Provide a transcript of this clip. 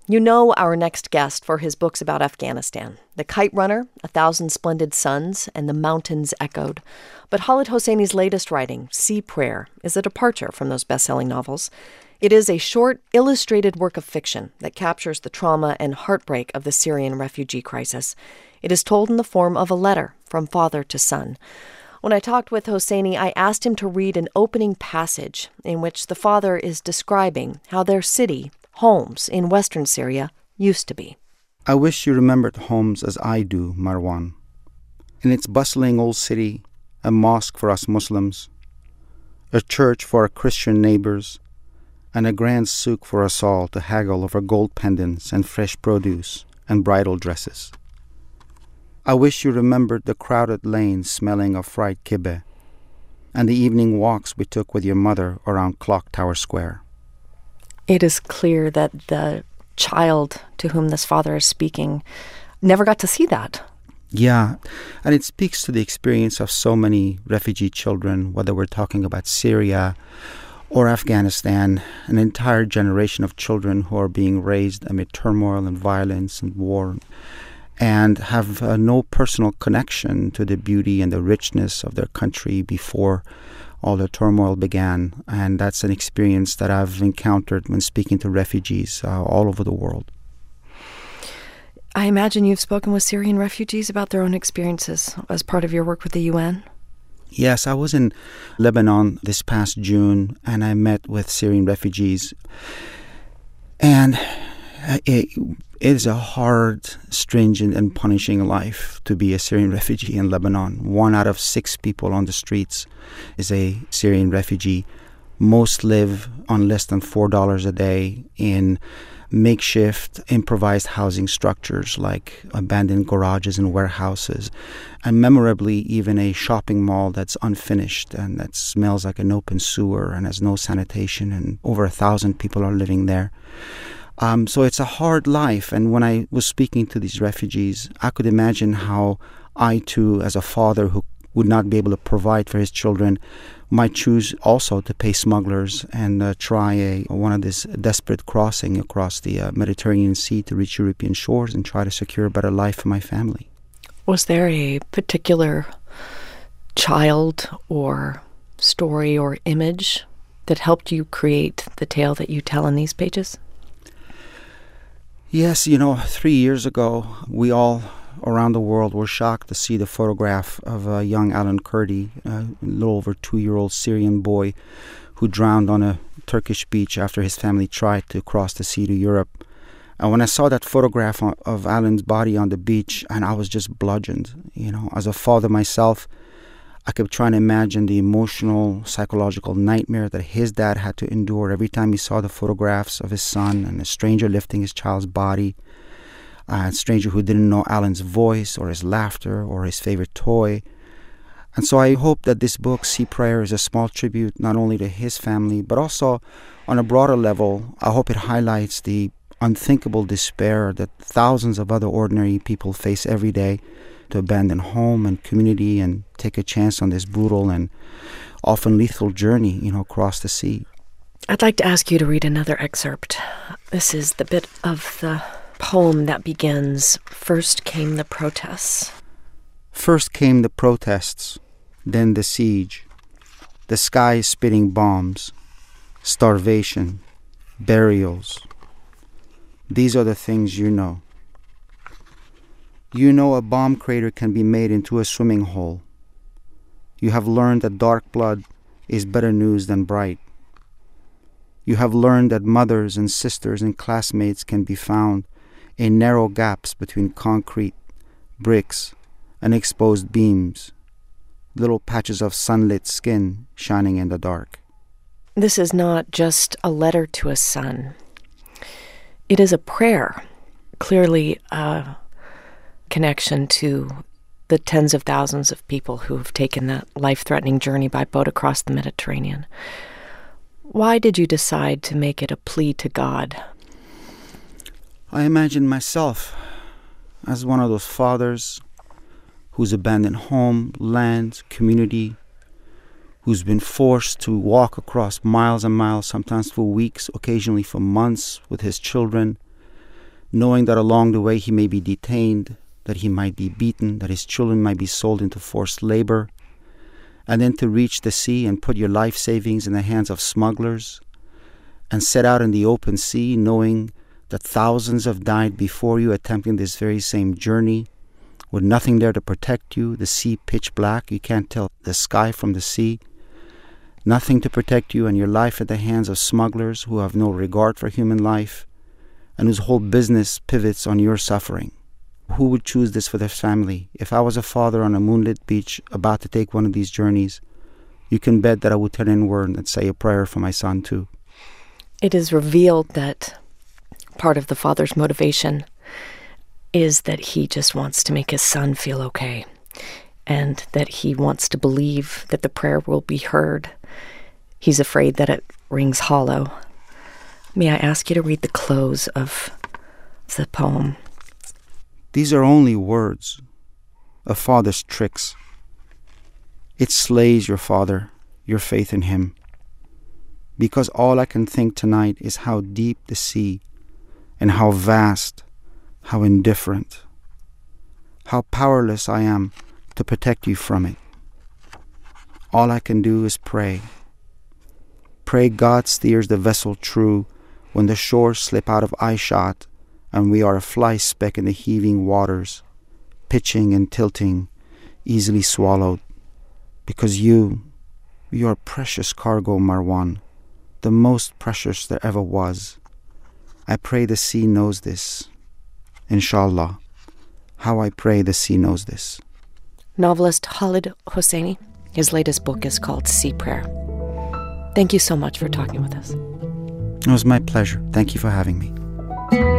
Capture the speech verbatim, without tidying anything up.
You know our next guest for his books about Afghanistan, The Kite Runner, A Thousand Splendid Suns, and The Mountains Echoed. But Khaled Hosseini's latest writing, Sea Prayer, is a departure from those best-selling novels. It is a short, illustrated work of fiction that captures the trauma and heartbreak of the Syrian refugee crisis. It is told in the form of a letter from father to son. When I talked with Hosseini, I asked him to read an opening passage in which the father is describing how their city, Homs, in western Syria, used to be. I wish you remembered Homs as I do, Marwan. In its bustling old city, a mosque for us Muslims, a church for our Christian neighbors, and a grand souk for us all to haggle over gold pendants and fresh produce and bridal dresses. I wish you remembered the crowded lanes smelling of fried kibbeh and the evening walks we took with your mother around Clock Tower Square. It is clear that the child to whom this father is speaking never got to see that. Yeah, and it speaks to the experience of so many refugee children, whether we're talking about Syria or Afghanistan, an entire generation of children who are being raised amid turmoil and violence and war, and have uh, no personal connection to the beauty and the richness of their country before all the turmoil began. And that's an experience that I've encountered when speaking to refugees uh, all over the world. I imagine you've spoken with Syrian refugees about their own experiences as part of your work with the U N? Yes, I was in Lebanon this past June, and I met with Syrian refugees. And it is a hard, stringent, and punishing life to be a Syrian refugee in Lebanon. One out of six people on the streets is a Syrian refugee. Most live on less than four dollars a day in makeshift, improvised housing structures like abandoned garages and warehouses, and memorably even a shopping mall that's unfinished and that smells like an open sewer and has no sanitation, and over a thousand people are living there. Um, so it's a hard life, and when I was speaking to these refugees, I could imagine how I too, as a father who would not be able to provide for his children, might choose also to pay smugglers and uh, try a, one of this desperate crossing across the uh, Mediterranean Sea to reach European shores and try to secure a better life for my family. Was there a particular child or story or image that helped you create the tale that you tell in these pages? Yes, you know, three years ago, we all around the world were shocked to see the photograph of a young Alan Kurdi, a little over two-year-old Syrian boy who drowned on a Turkish beach after his family tried to cross the sea to Europe. And when I saw that photograph of Alan's body on the beach, and I was just bludgeoned. You know, as a father myself, I kept trying to imagine the emotional, psychological nightmare that his dad had to endure every time he saw the photographs of his son and a stranger lifting his child's body, a stranger who didn't know Alan's voice or his laughter or his favorite toy. And so I hope that this book, Sea Prayer, is a small tribute not only to his family, but also on a broader level. I hope it highlights the unthinkable despair that thousands of other ordinary people face every day to abandon home and community and take a chance on this brutal and often lethal journey, you know, across the sea. I'd like to ask you to read another excerpt. This is the bit of the poem that begins, "First came the protests." First came the protests, then the siege, the sky spitting bombs, starvation, burials. These are the things you know. You know a bomb crater can be made into a swimming hole. You have learned that dark blood is better news than bright. You have learned that mothers and sisters and classmates can be found in narrow gaps between concrete, bricks, and exposed beams, little patches of sunlit skin shining in the dark. This is not just a letter to a son. It is a prayer, clearly a connection to the tens of thousands of people who have taken that life-threatening journey by boat across the Mediterranean. Why did you decide to make it a plea to God? I imagine myself as one of those fathers who's abandoned home, land, community, who's been forced to walk across miles and miles, sometimes for weeks, occasionally for months, with his children, knowing that along the way he may be detained, that he might be beaten, that his children might be sold into forced labor, and then to reach the sea and put your life savings in the hands of smugglers, and set out in the open sea, knowing that thousands have died before you attempting this very same journey, with nothing there to protect you, the sea pitch black, you can't tell the sky from the sea, nothing to protect you, and your life at the hands of smugglers who have no regard for human life, and whose whole business pivots on your suffering. Who would choose this for their family? If I was a father on a moonlit beach about to take one of these journeys, you can bet that I would turn inward and say a prayer for my son too. It is revealed that part of the father's motivation is that he just wants to make his son feel okay, and that he wants to believe that the prayer will be heard. He's afraid that it rings hollow. May I ask you to read the close of the poem? These are only words, a father's tricks. It slays your father, your faith in him, because all I can think tonight is how deep the sea, and how vast, how indifferent, how powerless I am to protect you from it. All I can do is pray. Pray God steers the vessel true when the shores slip out of eyeshot and we are a fly speck in the heaving waters, pitching and tilting, easily swallowed. Because you, you are precious cargo, Marwan, the most precious there ever was. I pray the sea knows this. Inshallah, how I pray the sea knows this. Novelist Khaled Hosseini. His latest book is called Sea Prayer. Thank you so much for talking with us. It was my pleasure. Thank you for having me.